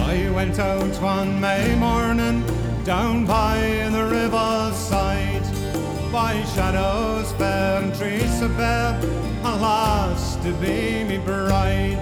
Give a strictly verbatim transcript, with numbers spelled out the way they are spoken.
I went out one May morning down by the river's side, by shadows fair and trees of bare, alas, to be me bride.